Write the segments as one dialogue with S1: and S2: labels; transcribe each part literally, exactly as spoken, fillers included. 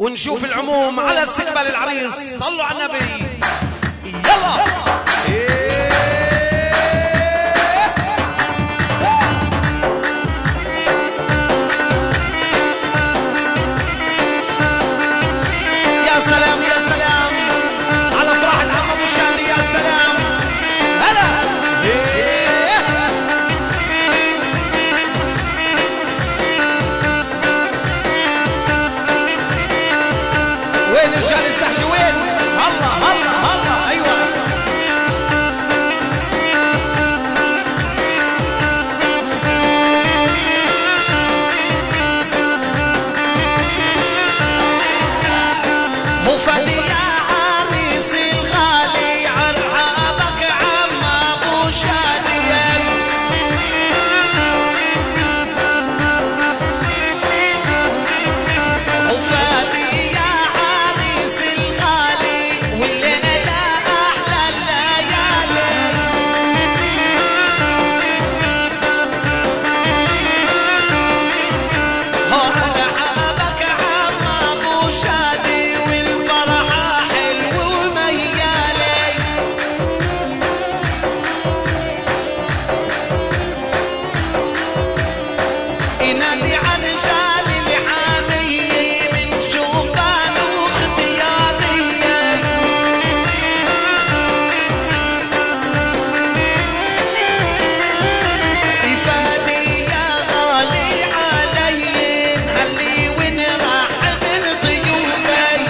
S1: ونشوف العموم على استقبال العريس. صلوا على النبي. يلا يا سلام يا سلام على فرحة عم ابو شادي. يا سلام هلا. وين رجال السحشي وين؟ هلا هلا هلا. ايوه مو فادي يا عريس الغالي عرحابك عم ابو شادي. مو فادي يا عريس الغالي والليلة احلى الليالي. هو عرحابك عم ابو شادي والفرحة حلو وميالي. ينادي عن رجال العامية من شوبان واختيارية. يفادي يا غالي علي نهلي ونرحب ضيوفي.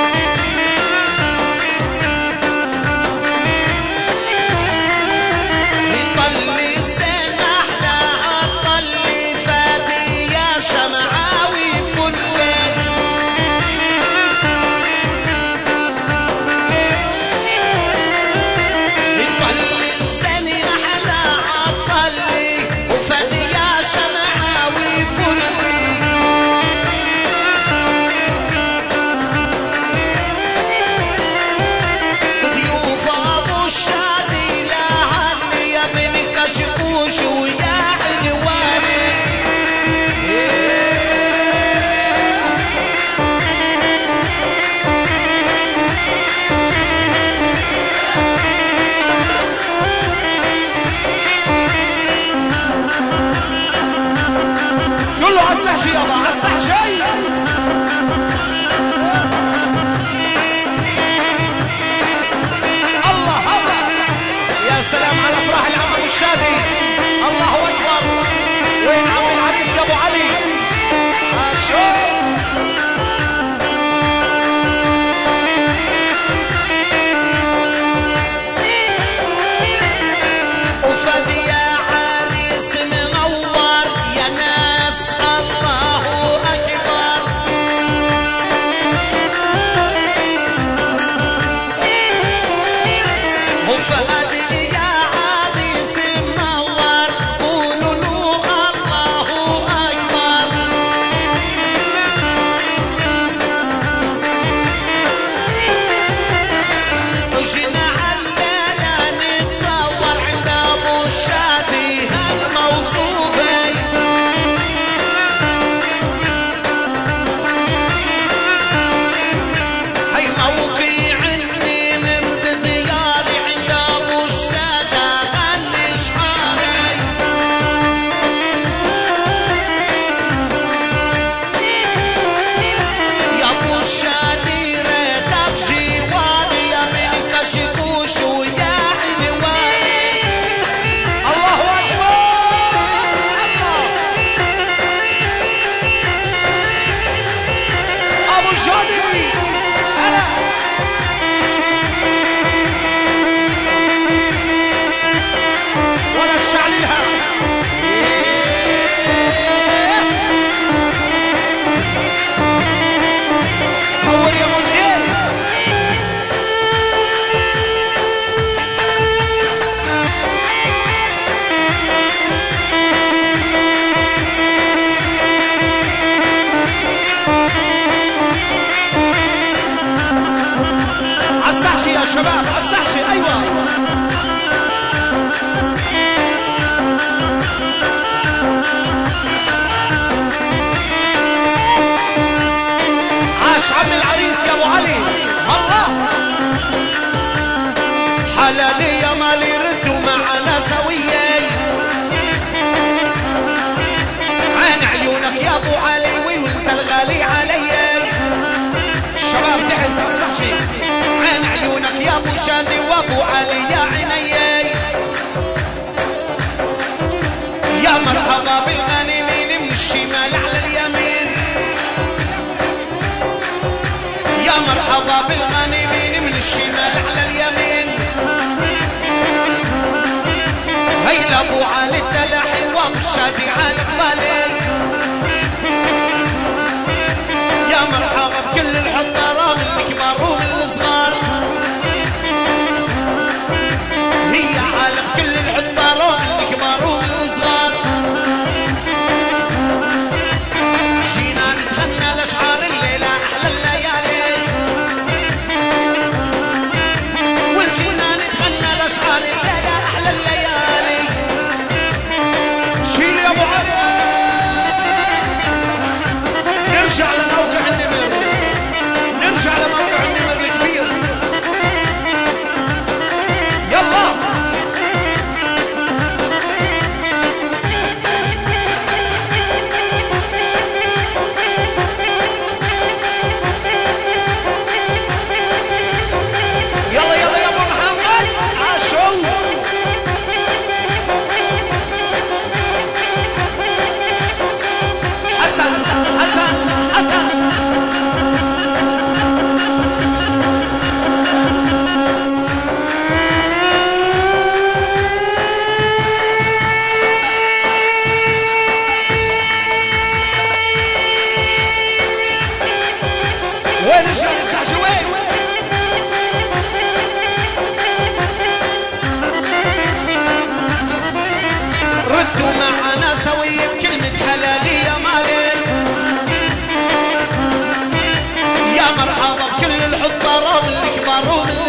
S1: يطلي السن احلى عطلي فادي يا شمعاوي فلي. يطلي السن احلى عطلي وفادي يا شمعاوي فلي. ضيوف ابو الشادي لهني يا بن كشكوش ويا عنواني. كله على السحشي يابا على السحشي. الله الله يا سلام على افراح العم ابو الشادي. الله اكبر. وين عم العريس يا ابو علي؟ شو وفادي يا عريس منور يا ناس. الله اكبر. وفادي يا عريس منور قولوا له الله اكبر. وجينا علينا نتصور عند ابو الشادي هالموصوفي. هي موقع عني نرد دياري عند ابو الشادي هالاشعاري. يا ابو الشادي ريتك جواري يا بن كشكوش ويا عنواني. الله اكبر. ابو الشادي هلا. ولا الشعللها. صور يا منير. ويش عم العريس يا ابو علي الله حلالي يا مالي ردوا معنا سوية عين عيونك يا ابو علي وانت الغالي علي الشباب تحت الصحشي عين عيونك يا ابو شادي وابو علي يا عيني يا مرحبا بالغانمين من الشمال على اليمين يا مرحبا بالغانمين من الشمال على اليمين هيا ابو علي الدلحي وابو شادي على قبالي يا مرحبا بكل الحضاره من الكبار ومن الصغار هي على بكل الحضاره من الكبار ومن الصغار جينا نتغنى الاشعار الليله احلى الليالي والجينا نتغنى الاشعار الليله احلى الليالي شيل يا ابو علي نرجع لموقع النمر نرجع لموقع النمر الكبير يلا يلا يلا يا ابو محمد عاشوا حسن حسن حسن وين الشيخ السعشي وين ردوا معنا سوية بكلمة حلالي يا مالي يا مرحبا بكل الحضارة والكبار ومن